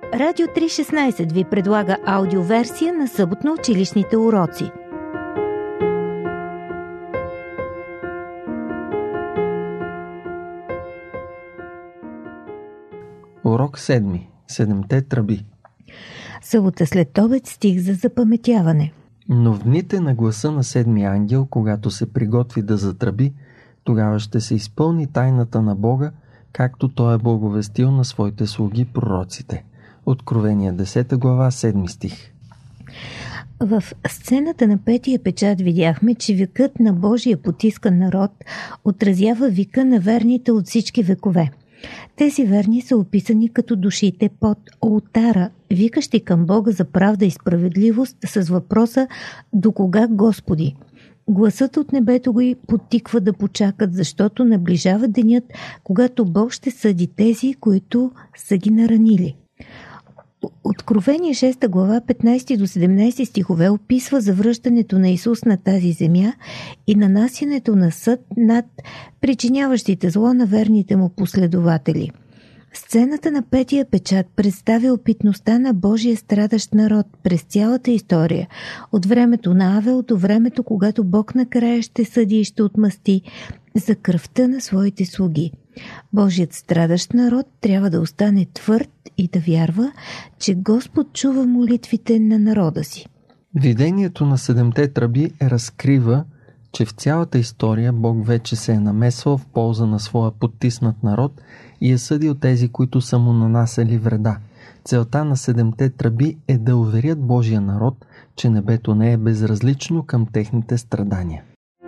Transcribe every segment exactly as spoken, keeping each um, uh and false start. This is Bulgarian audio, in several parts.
Радио триста и шестнадесет ви предлага аудиоверсия на съботно-училищните уроци. Урок седми. Седемте тръби. Събота след обед, стих за запаметяване. Но в дните на гласа на седмия ангел, когато се приготви да затръби, тогава ще се изпълни тайната на Бога, както Той е благовестил на своите слуги пророците. Откровение десета глава, седми стих. В сцената на петия печат видяхме, че викът на Божия потискан народ отразява вика на верните от всички векове. Тези верни са описани като душите под олтара, викащи към Бога за правда и справедливост с въпроса «До кога, Господи?». Гласът от небето го и подтиква да почакат, защото наближава денят, когато Бог ще съди тези, които са ги наранили. Откровение шеста глава, петнадесети до седемнадесети стихове описва завръщането на Исус на тази земя и нанасянето на съд над причиняващите зло на верните му последователи. Сцената на петия печат представя опитността на Божия страдащ народ през цялата история, от времето на Авел до времето, когато Бог накрая ще съди и ще отмъсти за кръвта на своите слуги. Божият страдащ народ трябва да остане твърд и да вярва, че Господ чува молитвите на народа си. Видението на седемте тръби разкрива, че в цялата история Бог вече се е намесвал в полза на своя потиснат народ и е съдил тези, които са му нанасяли вреда. Целта на седемте тръби е да уверят Божия народ, че небето не е безразлично към техните страдания.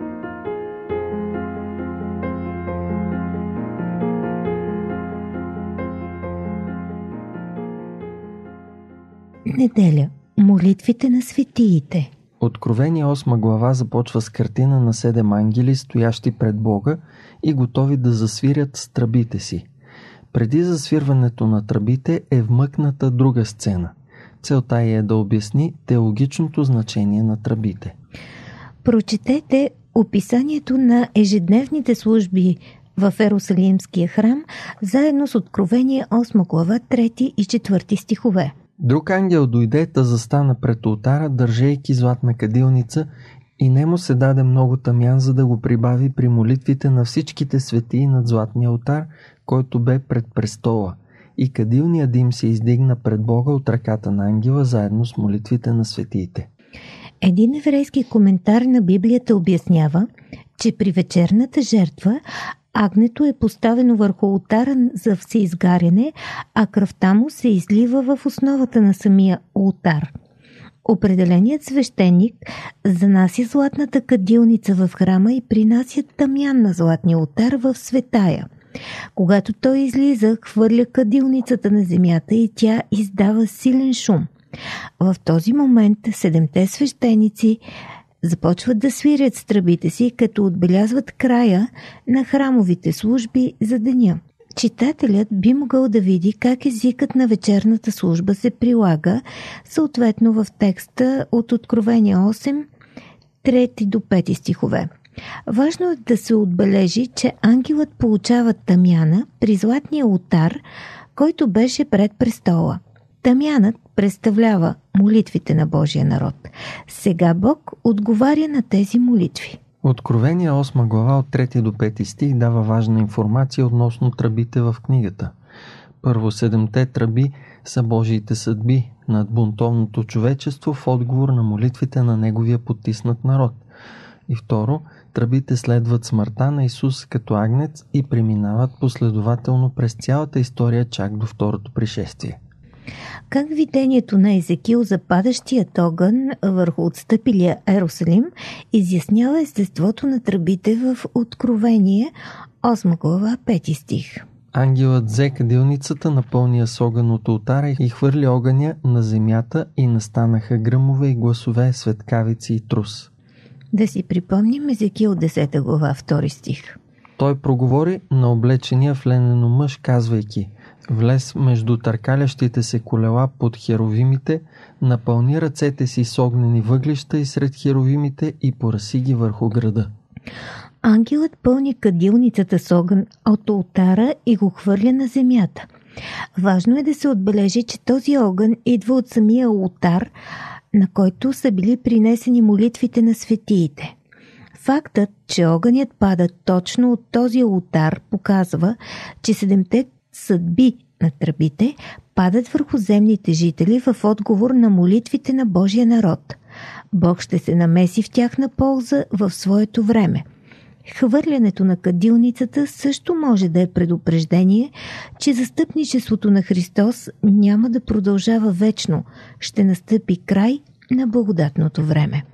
Неделя. Молитвите на светиите. Откровение осма глава започва с картина на седем ангели, стоящи пред Бога и готови да засвирят с тръбите си. Преди засвирването на тръбите е вмъкната друга сцена. Целта е да обясни теологичното значение на тръбите. Прочетете описанието на ежедневните служби в Ерусалимския храм, заедно с Откровение осма глава, трети и четвърти стихове. Друг ангел дойде да застана пред олтара, държейки златна кадилница, и не му се даде много тамян, за да го прибави при молитвите на всичките светии над златния олтар, който бе пред престола. И кадилният дим се издигна пред Бога от ръката на ангела, заедно с молитвите на светиите. Един еврейски коментар на Библията обяснява, че при вечерната жертва агнето е поставено върху олтара за всеизгаряне, а кръвта му се излива в основата на самия олтар. Определеният свещеник занася златната кадилница в храма и принася тамян на златния олтар в светая. Когато той излиза, хвърля кадилницата на земята и тя издава силен шум. В този момент седемте свещеници започват да свирят с тръбите си, като отбелязват края на храмовите служби за деня. Читателят би могъл да види как езикът на вечерната служба се прилага, съответно в текста от Откровение осем, трети до пети стихове. Важно е да се отбележи, че ангелът получава тамяна при златния олтар, който беше пред престола. Тамянът представлява молитвите на Божия народ. Сега Бог отговаря на тези молитви. Откровение осма глава от трети до пети стих дава важна информация относно тръбите в книгата. Първо, седемте тръби са Божиите съдби над бунтовното човечество в отговор на молитвите на неговия потиснат народ. И второ, тръбите следват смъртта на Исус като агнец и преминават последователно през цялата история чак до второто пришествие. Как видението на Езекил за падащият огън върху отстъпилия Ерусалим изяснява естеството на тръбите в Откровение осма глава, пети стих. Ангелът взе кадилницата, напълния с огън от олтара и хвърли огъня на земята и настанаха гръмове и гласове, светкавици и трус. Да си припомним Езекил десета глава, втори стих. Той проговори на облечения в ленено мъж, казвайки: влез между търкалящите се колела под херовимите, напълни ръцете си с огнени въглища и сред херовимите и пораси ги върху града. Ангелът пълни кадилницата с огън от олтара и го хвърля на земята. Важно е да се отбележи, че този огън идва от самия олтар, на който са били принесени молитвите на светиите. Фактът, че огънят пада точно от този олтар, показва, че седемте съдби на тръбите падат върху земните жители в отговор на молитвите на Божия народ. Бог ще се намеси в тяхна полза в своето време. Хвърлянето на кадилницата също може да е предупреждение, че застъпничеството на Христос няма да продължава вечно, ще настъпи край на благодатното време.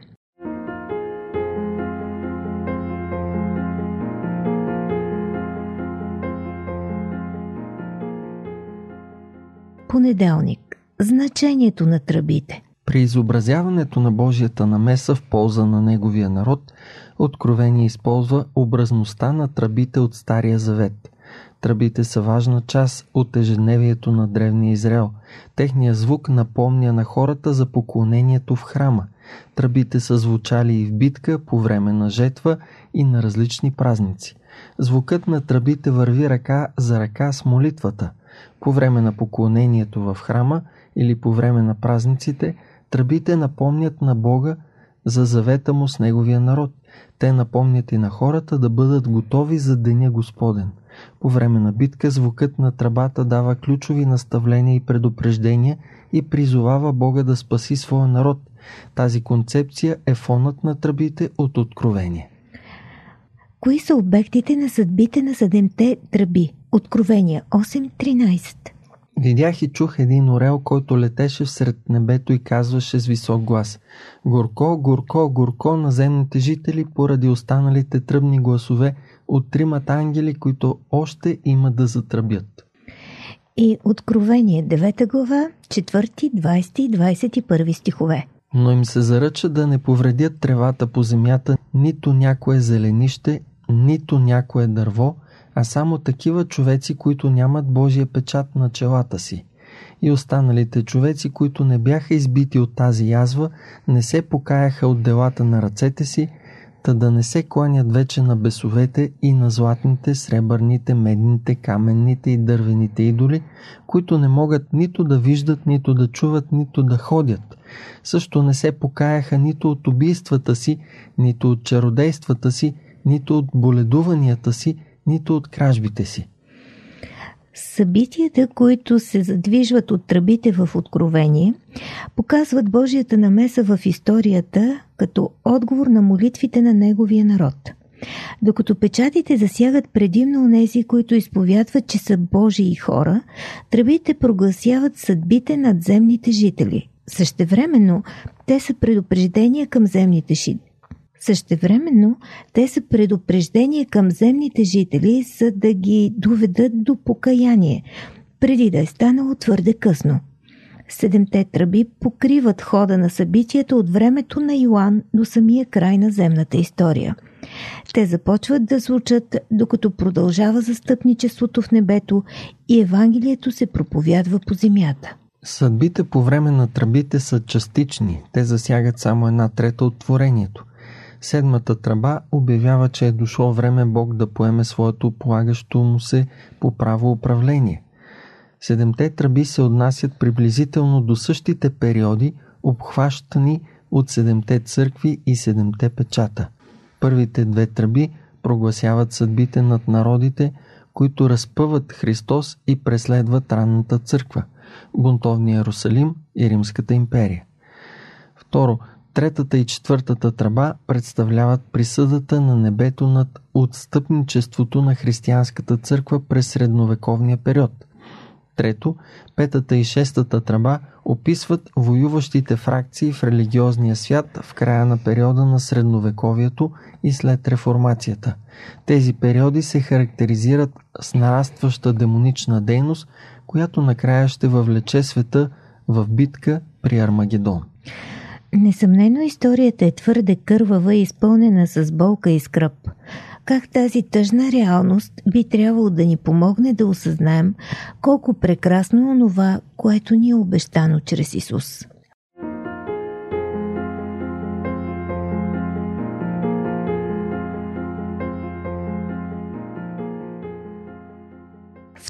Понеделник. Значението на тръбите. При изобразяването на Божията намеса в полза на Неговия народ, Откровение използва образността на тръбите от Стария завет. Тръбите са важна част от ежедневието на древния Израел. Техният звук напомня на хората за поклонението в храма. Тръбите са звучали и в битка, по време на жетва и на различни празници. Звукът на тръбите върви ръка за ръка с молитвата. По време на поклонението в храма или по време на празниците, тръбите напомнят на Бога за завета му с Неговия народ. Те напомнят и на хората да бъдат готови за деня Господен. По време на битка звукът на тръбата дава ключови наставления и предупреждения и призовава Бога да спаси своя народ. Тази концепция е фонът на тръбите от Откровение. Кои са обектите на съдбите на седемте тръби? Откровение осем тринайсет. Видях и чух един орел, който летеше всред небето и казваше с висок глас: Горко, горко, горко на земните жители поради останалите тръбни гласове от тримата ангели, които още има да затръбят. И Откровение девета глава, четвърти, двайсети и двайсет и първи стихове. Но им се заръча да не повредят тревата по земята, нито някое зеленище, нито някое дърво, а само такива човеци, които нямат Божия печат на челата си. И останалите човеци, които не бяха избити от тази язва, не се покаяха от делата на ръцете си, та да не се кланят вече на бесовете и на златните, сребърните, медните, каменните и дървените идоли, които не могат нито да виждат, нито да чуват, нито да ходят. Също не се покаяха нито от убийствата си, нито от чародействата си, нито от боледуванията си, нито от кражбите си. Събитията, които се задвижват от тръбите в Откровение, показват Божията намеса в историята като отговор на молитвите на Неговия народ. Докато печатите засягат предимно онези, които изповядват, че са Божии хора, тръбите прогласяват съдбите над земните жители. Същевременно те са предупреждения към земните жители. Същевременно те са предупреждения към земните жители, за да ги доведат до покаяние, преди да е станало твърде късно. Седемте тръби покриват хода на събитията от времето на Йоан до самия край на земната история. Те започват да звучат, докато продължава застъпничеството в небето и Евангелието се проповядва по земята. Съдбите по време на тръбите са частични, те засягат само една трета от творението. Седмата тръба обявява, че е дошло време Бог да поеме своето полагащо му се по право управление. Седемте тръби се отнасят приблизително до същите периоди, обхващани от седемте църкви и седемте печата. Първите две тръби прогласяват съдбите над народите, които разпъват Христос и преследват ранната църква, бунтовния Иерусалим и Римската империя. Второ, третата и четвъртата тръба представляват присъдата на небето над отстъпничеството на християнската църква през средновековния период. Трето, петата и шестата тръба описват воюващите фракции в религиозния свят в края на периода на средновековието и след реформацията. Тези периоди се характеризират с нарастваща демонична дейност, която накрая ще въвлече света в битка при Армагедон. Несъмнено историята е твърде кървава и изпълнена с болка и скръб. Как тази тъжна реалност би трябвало да ни помогне да осъзнаем колко прекрасно е онова, което ни е обещано чрез Исус.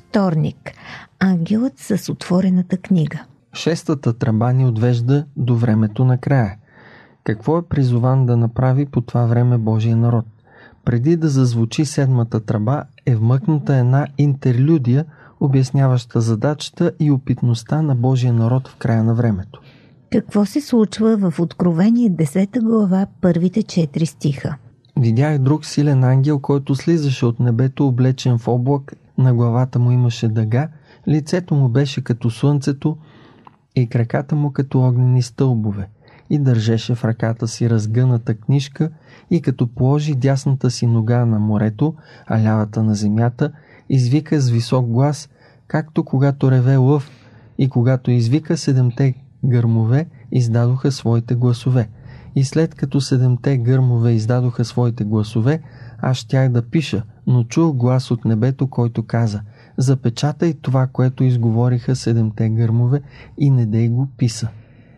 Вторник. Ангелът с отворената книга. Шестата тръба ни отвежда до времето на края. Какво е призован да направи по това време Божия народ? Преди да зазвучи седмата тръба е вмъкната една интерлюдия, обясняваща задачата и опитността на Божия народ в края на времето. Какво се случва в Откровение десета глава, първите четири стиха? Видях друг силен ангел, който слизаше от небето, облечен в облак, на главата му имаше дъга, лицето му беше като слънцето и краката му като огнени стълбове, и държеше в ръката си разгъната книжка, и като положи дясната си нога на морето, а лявата на земята, извика с висок глас, както когато реве лъв, и когато извика, седемте гърмове издадоха своите гласове. И след като седемте гърмове издадоха своите гласове, аз щях да пиша, но чух глас от небето, който каза: запечатай това, което изговориха седемте гърмове, и не дей го писа.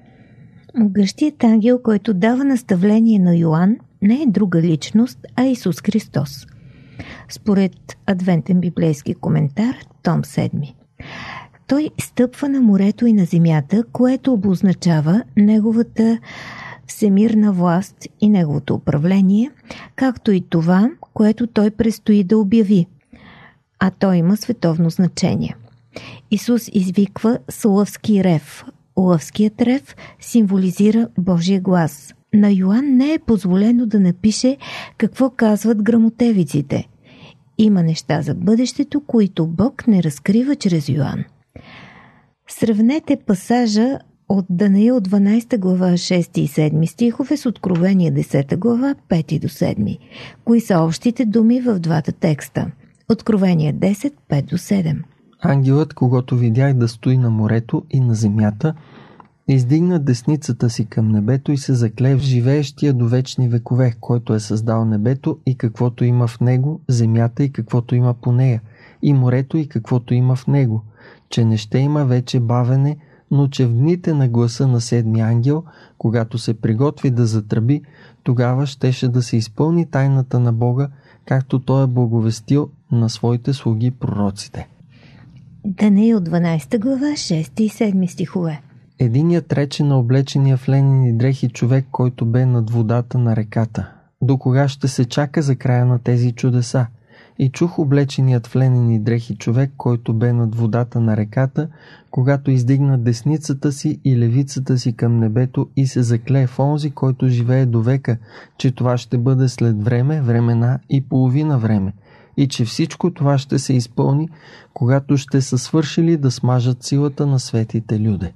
Могъщият ангел, който дава наставление на Йоан, не е друга личност, а Исус Христос. Според Адвентен библейски коментар, том седми. Той стъпва на морето и на земята, което обозначава неговата всемирна власт и неговото управление, както и това, което той предстои да обяви, а той има световно значение. Исус извиква с лъвски рев. Лъвският рев символизира Божия глас. На Йоан не е позволено да напише какво казват гръмотевиците. Има неща за бъдещето, които Бог не разкрива чрез Йоан. Сравнете пасажа от Данаил дванадесета глава шести и седми стихове с Откровение десета глава пети до седми. Кои са общите думи в двата текста? Откровение десет пет до седем. Ангелът, когато видях да стои на морето и на земята, издигна десницата си към небето и се закле в живеещия до вечни векове, който е създал небето и каквото има в него, земята и каквото има по нея, и морето и каквото има в него, че не ще има вече бавене, но че в дните на гласа на седми ангел, когато се приготви да затръби, тогава щеше да се изпълни тайната на Бога, както той е благовестил на своите слуги пророците. Данаил дванадесета глава шести и седми стихове. Единият рече на облечения в ленени дрехи човек, който бе над водата на реката: до кога ще се чака за края на тези чудеса? И чух облеченият в ленени дрехи човек, който бе над водата на реката, когато издигна десницата си и левицата си към небето и се закле в онзи, който живее до века, че това ще бъде след време, времена и половина време, и че всичко това ще се изпълни, когато ще са свършили да смажат силата на светите люде.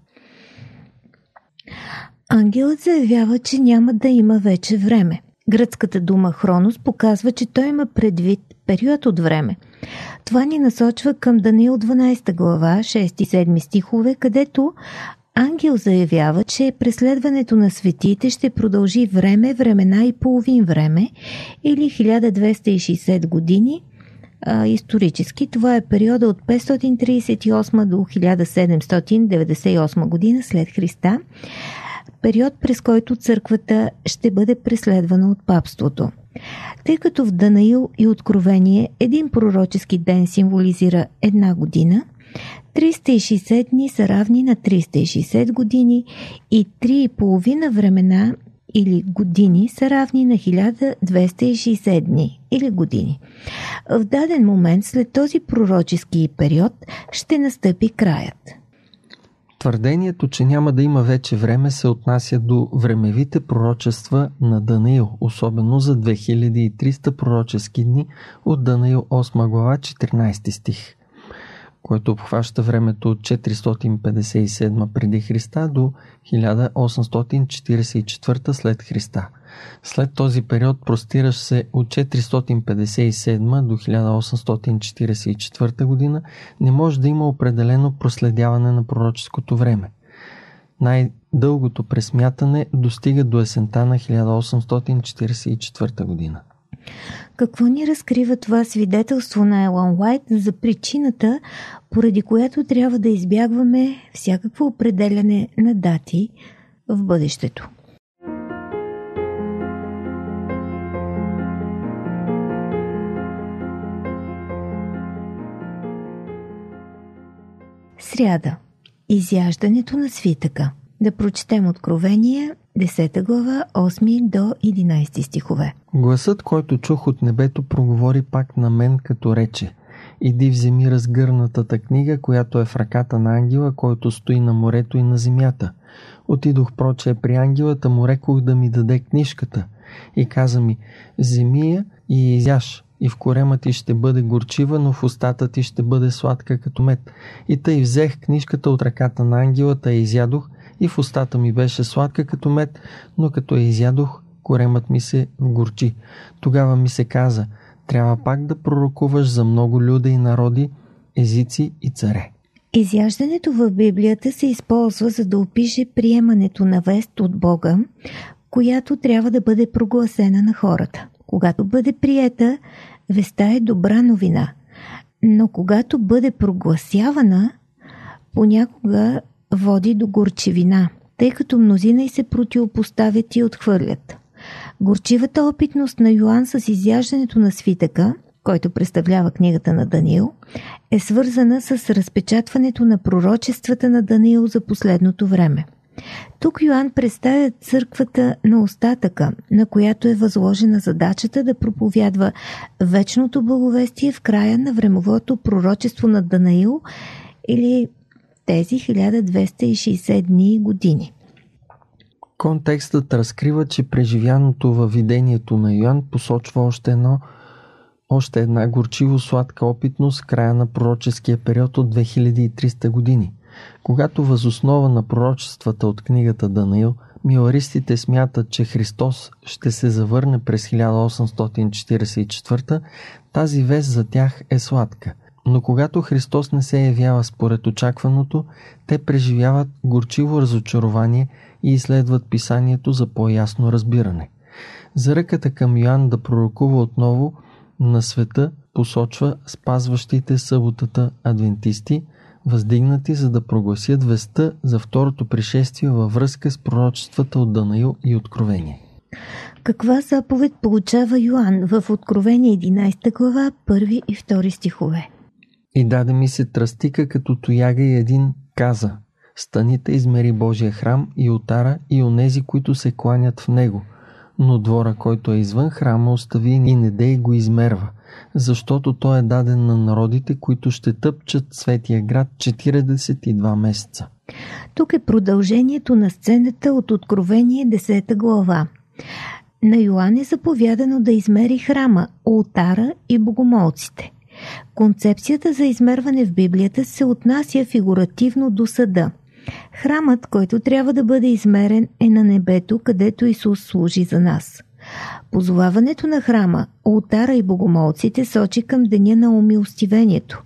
Ангелът заявява, че няма да има вече време. Гръцката дума хронос показва, че той има предвид период от време. Това ни насочва към Данаил дванадесета глава шести и седми стихове, където ангел заявява, че преследването на светиите ще продължи време, времена и половин време, или хиляда двеста и шейсет години. А, исторически това е периода от петстотин тридесет и осма до хиляда седемстотин деветдесет и осма година след Христа, период, през който църквата ще бъде преследвана от папството. Тъй като в Данаил и Откровение един пророчески ден символизира една година, триста и шейсет дни са равни на триста и шейсет години и три и половина времена или години са равни на хиляда двеста и шейсет дни или години. В даден момент след този пророчески период ще настъпи краят. Твърдението, че няма да има вече време, се отнася до времевите пророчества на Данаил, особено за две хиляди и триста пророчески дни от Данаил осма глава четиринадесети стих, което обхваща времето от четиристотин петдесет и седма преди Христа до хиляда осемстотин четиридесет и четвърта след Христа. След този период, простиращ се от четиристотин петдесет и седма до хиляда осемстотин четиридесет и четвърта година, не може да има определено проследяване на пророческото време. Най-дългото пресмятане достига до есента на хиляда осемстотин четиридесет и четвърта година. Какво ни разкрива това свидетелство на Елън Уайт за причината, поради която трябва да избягваме всякакво определяне на дати в бъдещето? сряда. Изяждането на свитъка. Да прочетем Откровение, десета глава, осми до единайсети стихове. Гласът, който чух от небето, проговори пак на мен, като рече: иди вземи разгърнатата книга, която е в ръката на ангела, който стои на морето и на земята. Отидох проче при ангелата, му рекох да ми даде книжката и каза ми: вземи я и изяж, и в корема ти ще бъде горчива, но в устата ти ще бъде сладка като мед. И тъй взех книжката от ръката на ангелата и изядох, и в устата ми беше сладка като мед, но като я изядох, коремът ми се вгорчи. Тогава ми се каза: трябва пак да пророкуваш за много люде и народи, езици и царе. Изяждането в Библията се използва, за да опише приемането на вест от Бога, която трябва да бъде прогласена на хората. Когато бъде приета, вестта е добра новина, но когато бъде прогласявана, понякога води до горчивина, тъй като мнозина й се противопоставят и отхвърлят. Горчивата опитност на Йоан с изяждането на свитъка, който представлява книгата на Даниил, е свързана с разпечатването на пророчествата на Даниил за последното време. Тук Йоан представя църквата на остатъка, на която е възложена задачата да проповядва вечното благовестие в края на времевото пророчество на Даниил, или тези хиляда двеста и шейсет дни и години. Контекстът разкрива, че преживяното във видението на Йоан посочва още едно още една горчиво-сладка опитност в края на пророческия период от две хиляди и триста години. Когато възоснова на пророчествата от книгата Даниил, миларистите смятат, че Христос ще се завърне през хиляда осемстотин четиридесет и четвърта, тази вест за тях е сладка. Но когато Христос не се явява според очакваното, те преживяват горчиво разочарование и изследват писанието за по-ясно разбиране. Заръката към Йоан да пророкува отново на света посочва спазващите съботата адвентисти, въздигнати за да прогласят вестта за второто пришествие във връзка с пророчествата от Даниил и Откровение. Каква заповед получава Йоан в Откровение единайсета глава, първи и втори стихове? И даде ми се тръстика като тояга и един каза: станите, измери Божия храм и олтара и онези, които се кланят в него, но двора, който е извън храма, остави и не дей го измерва, защото той е даден на народите, които ще тъпчат светия град четиридесет и два месеца. Тук е продължението на сцената от Откровение десета глава. На Йоан е заповядано да измери храма, олтара и богомолците. Концепцията за измерване в Библията се отнася фигуративно до съда. Храмът, който трябва да бъде измерен, е на небето, където Исус служи за нас. Позоваването на храма, олтара и богомолците сочи към деня на умилостивението.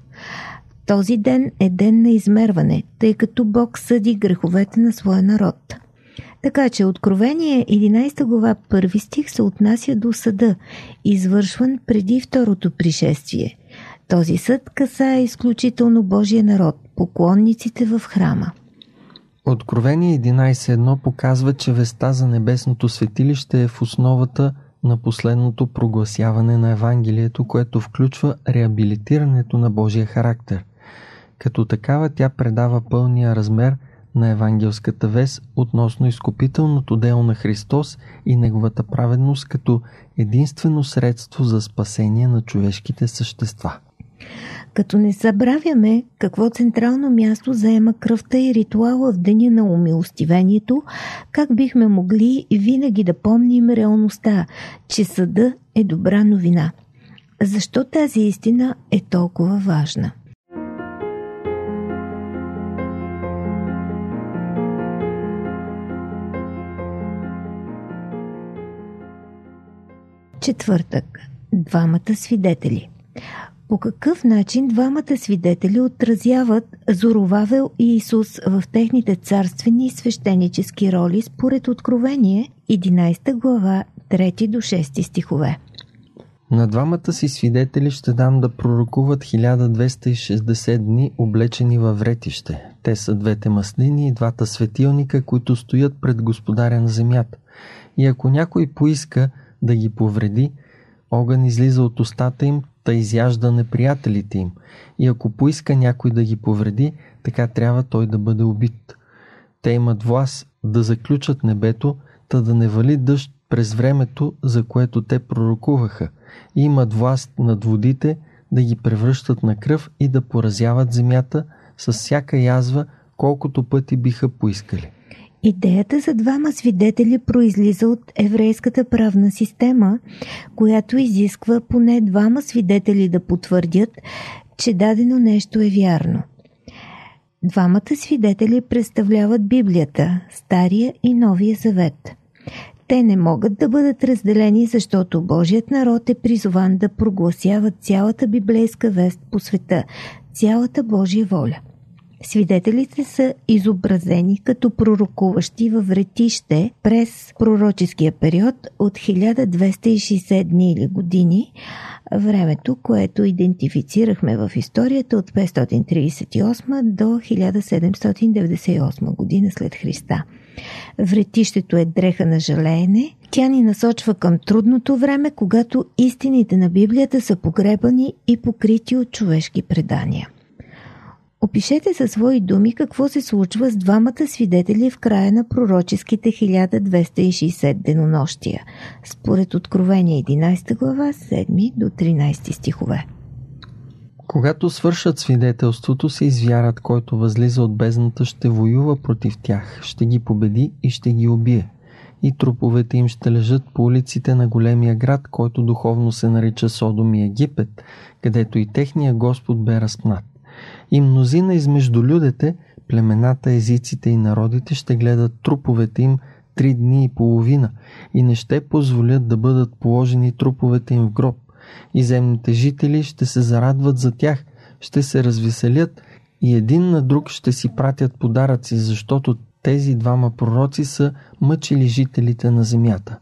Този ден е ден на измерване, тъй като Бог съди греховете на своя народ. Така че Откровение единайсета глава, първи стих се отнася до съда, извършван преди второто пришествие. Този съд касае изключително Божия народ, поклонниците в храма. Откровение единайсет едно показва, че вестта за небесното светилище е в основата на последното прогласяване на Евангелието, което включва реабилитирането на Божия характер. Като такава тя предава пълния размер на евангелската вест относно изкупителното дело на Христос и неговата праведност като единствено средство за спасение на човешките същества. Като не забравяме какво централно място заема кръвта и ритуала в деня на умилостивението, как бихме могли винаги да помним реалността, че съда е добра новина. Защо тази истина е толкова важна? Четвъртък. Двамата свидетели. По какъв начин двамата свидетели отразяват Зоровавел и Исус в техните царствени и свещенически роли според Откровение единайсета глава, трети до шести стихове? На двамата си свидетели ще дам да пророкуват хиляда двеста и шестдесет дни, облечени във вретище. Те са двете маслини и двата светилника, които стоят пред Господаря на земята. И ако някой поиска да ги повреди, огън излиза от устата им, та изяжда неприятелите им. И ако поиска някой да ги повреди, така трябва той да бъде убит. Те имат власт да заключат небето, та да не вали дъжд през времето, за което те пророкуваха, и имат власт над водите да ги превръщат на кръв и да поразяват земята с всяка язва, колкото пъти биха поискали. Идеята за двама свидетели произлиза от еврейската правна система, която изисква поне двама свидетели да потвърдят, че дадено нещо е вярно. Двамата свидетели представляват Библията, Стария и Новия завет. Те не могат да бъдат разделени, защото Божият народ е призован да прогласява цялата библейска вест по света, цялата Божия воля. Свидетелите са изобразени като пророкуващи във вретище през пророческия период от хиляда двеста и шейсет дни или години, времето, което идентифицирахме в историята от петстотин тридесет и осма до хиляда седемстотин деветдесет и осма година след Христа. Вретището е дреха на жалеене. Тя ни насочва към трудното време, когато истините на Библията са погребани и покрити от човешки предания. Опишете със свои думи какво се случва с двамата свидетели в края на пророческите хиляда двеста и шейсет денонощия, според Откровение единадесета глава, седми до тринадесети стихове. Когато свършат свидетелството си, звярат, който възлиза от бездната, ще воюва против тях, ще ги победи и ще ги убие. И труповете им ще лежат по улиците на големия град, който духовно се нарича Содом и Египет, където и техния Господ бе разпнат. И мнозина измежду людите, племената, езиците и народите ще гледат труповете им три дни и половина и не ще позволят да бъдат положени труповете им в гроб. И земните жители ще се зарадват за тях, ще се развеселят и един на друг ще си пратят подаръци, защото тези двама пророци са мъчили жителите на земята.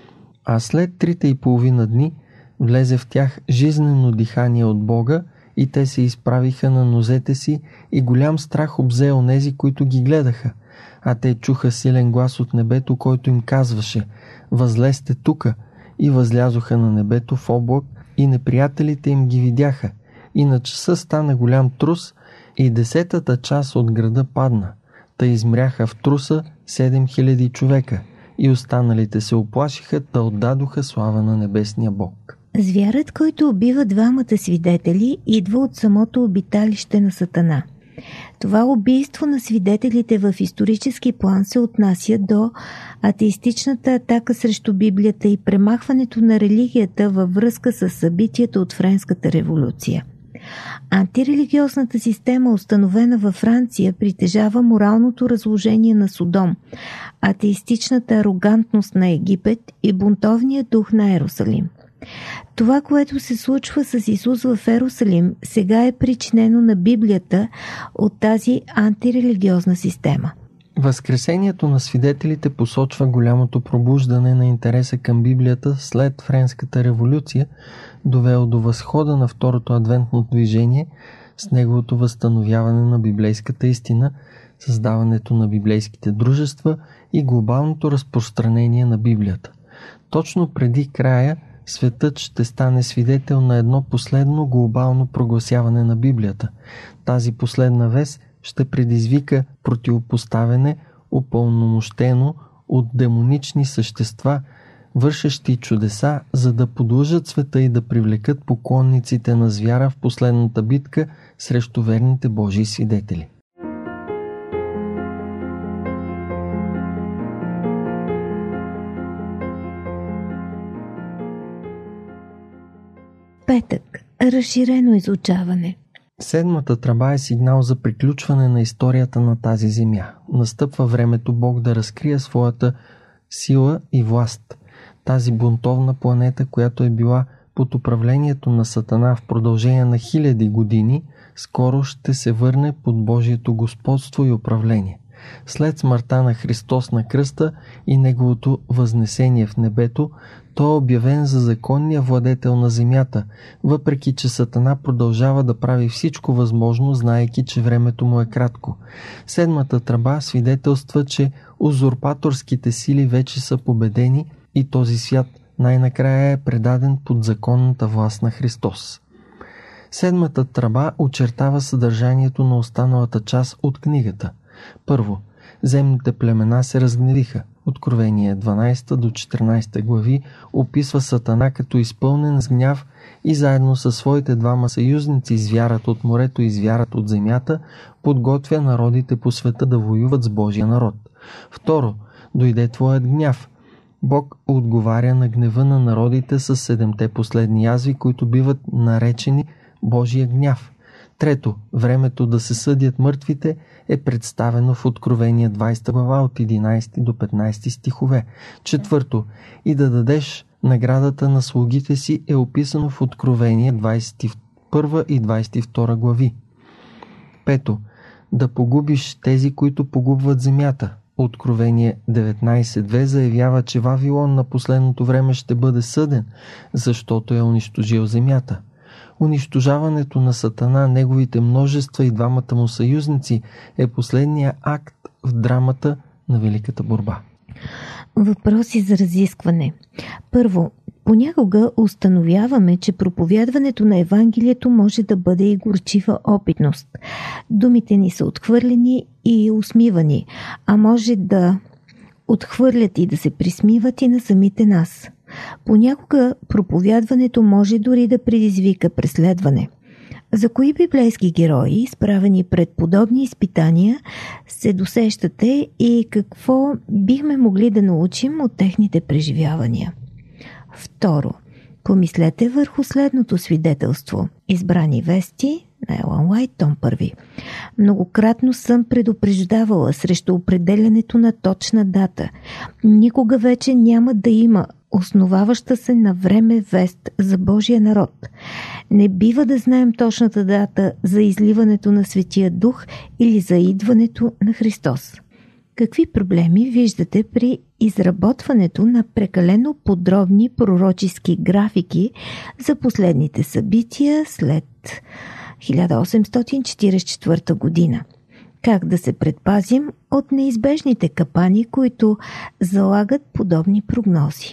А след трите и половина дни влезе в тях жизнено дихание от Бога и те се изправиха на нозете си и голям страх обзе онези, които ги гледаха. А те чуха силен глас от небето, който им казваше: „Възлезте тука!“ И възлязоха на небето в облак и неприятелите им ги видяха. И на часа стана голям трус и десетата част от града падна. Та измряха в труса седем хиляди човека и останалите се оплашиха, та отдадоха слава на небесния Бог. Звярат, който убива двамата свидетели, идва от самото обиталище на Сатана. Това убийство на свидетелите в исторически план се отнася до атеистичната атака срещу Библията и премахването на религията във връзка с събитията от Френската революция. Антирелигиозната система, установена във Франция, притежава моралното разложение на Содом, атеистичната арогантност на Египет и бунтовния дух на Ерусалим. Това, което се случва с Исус в Ерусалим, сега е причинено на Библията от тази антирелигиозна система. Възкресението на свидетелите посочва голямото пробуждане на интереса към Библията след Френската революция, довело до възхода на второто адвентно движение с неговото възстановяване на библейската истина, създаването на библейските дружества и глобалното разпространение на Библията. Точно преди края светът ще стане свидетел на едно последно глобално прогласяване на Библията. Тази последна вест ще предизвика противопоставяне, упълномощено от демонични същества, вършещи чудеса, за да подлъжат света и да привлекат поклонниците на звяра в последната битка срещу верните Божии свидетели. Петък. Разширено изучаване. Седмата тръба е сигнал за приключване на историята на тази земя. Настъпва времето Бог да разкрие своята сила и власт. Тази бунтовна планета, която е била под управлението на Сатана в продължение на хиляди години, скоро ще се върне под Божието господство и управление. След смъртта на Христос на кръста и неговото възнесение в небето, той е обявен за законния владетел на земята, въпреки че Сатана продължава да прави всичко възможно, знаейки, че времето му е кратко. Седмата тръба свидетелства, че узурпаторските сили вече са победени и този свят най-накрая е предаден под законната власт на Христос. Седмата тръба очертава съдържанието на останалата част от книгата. Първо, земните племена се разгневиха. Откровение дванадесета до четиринадесета глави описва Сатана като изпълнен с гняв и заедно със своите двама съюзници, звярат от морето и звярат от земята, подготвя народите по света да воюват с Божия народ. Второ, дойде твоят гняв. Бог отговаря на гнева на народите с седемте последни язви, които биват наречени Божия гняв. Трето, времето да се съдят мъртвите е представено в Откровение двадесета глава от единадесети до петнадесети стихове. Четвърто, и да дадеш наградата на слугите си е описано в Откровение двадесет и първа и двадесет и втора глави. Пето, да погубиш тези, които погубват земята. Откровение деветнадесет две заявява, че Вавилон на последното време ще бъде съден, защото е унищожил земята. Унищожаването на Сатана, неговите множества и двамата му съюзници е последния акт в драмата на Великата борба. Въпроси за разискване. Първо, понякога установяваме, че проповядването на Евангелието може да бъде и горчива опитност. Думите ни са отхвърлени и усмивани, а може да отхвърлят и да се присмиват и на самите нас. Понякога проповядването може дори да предизвика преследване. За кои библейски герои, изправени пред подобни изпитания, се досещате и какво бихме могли да научим от техните преживявания? Второ, помислете върху следното свидетелство. Избрани вести на Елън Уайт, том първи. Многократно съм предупреждавала срещу определянето на точна дата. Никога вече няма да има основаваща се на време вест за Божия народ. Не бива да знаем точната дата за изливането на Светия Дух или за идването на Христос. Какви проблеми виждате при изработването на прекалено подробни пророчески графики за последните събития след хиляда осемстотин четиридесет и четвърта година? Как да се предпазим от неизбежните капани, които залагат подобни прогнози?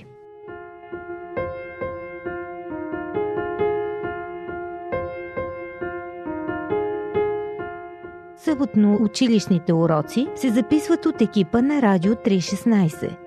Съботно училищните уроци се записват от екипа на Радио триста и шестнадесет.